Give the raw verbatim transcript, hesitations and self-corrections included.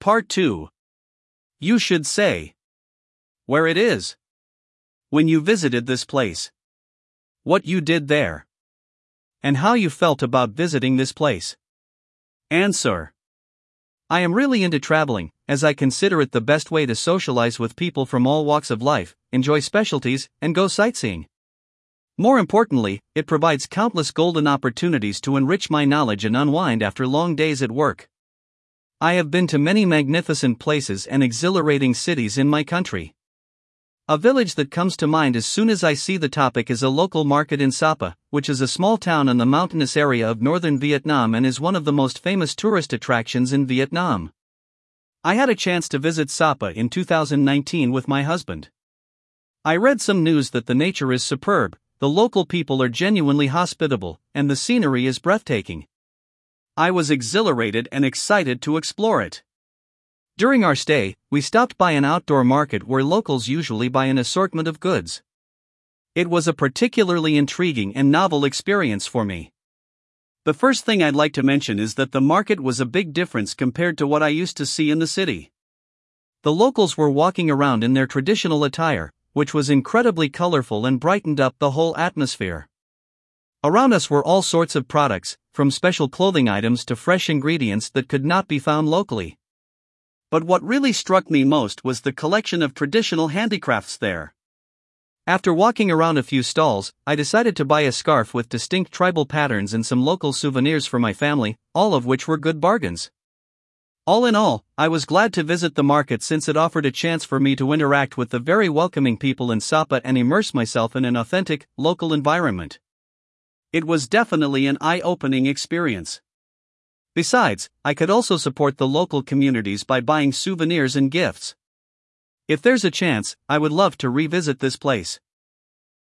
Part two. You should say where it is. When you visited this place. What you did there. And how you felt about visiting this place. Answer. I am really into traveling, as I consider it the best way to socialize with people from all walks of life, enjoy specialties, and go sightseeing. More importantly, it provides countless golden opportunities to enrich my knowledge and unwind after long days at work. I have been to many magnificent places and exhilarating cities in my country. A village that comes to mind as soon as I see the topic is a local market in Sapa, which is a small town in the mountainous area of northern Vietnam and is one of the most famous tourist attractions in Vietnam. I had a chance to visit Sapa in two thousand nineteen with my husband. I read some news that the nature is superb, the local people are genuinely hospitable, and the scenery is breathtaking. I was exhilarated and excited to explore it. During our stay, we stopped by an outdoor market where locals usually buy an assortment of goods. It was a particularly intriguing and novel experience for me. The first thing I'd like to mention is that the market was a big difference compared to what I used to see in the city. The locals were walking around in their traditional attire, which was incredibly colorful and brightened up the whole atmosphere. Around us were all sorts of products, from special clothing items to fresh ingredients that could not be found locally. But what really struck me most was the collection of traditional handicrafts there. After walking around a few stalls, I decided to buy a scarf with distinct tribal patterns and some local souvenirs for my family, all of which were good bargains. All in all, I was glad to visit the market since it offered a chance for me to interact with the very welcoming people in Sapa and immerse myself in an authentic, local environment. It was definitely an eye-opening experience. Besides, I could also support the local communities by buying souvenirs and gifts. If there's a chance, I would love to revisit this place.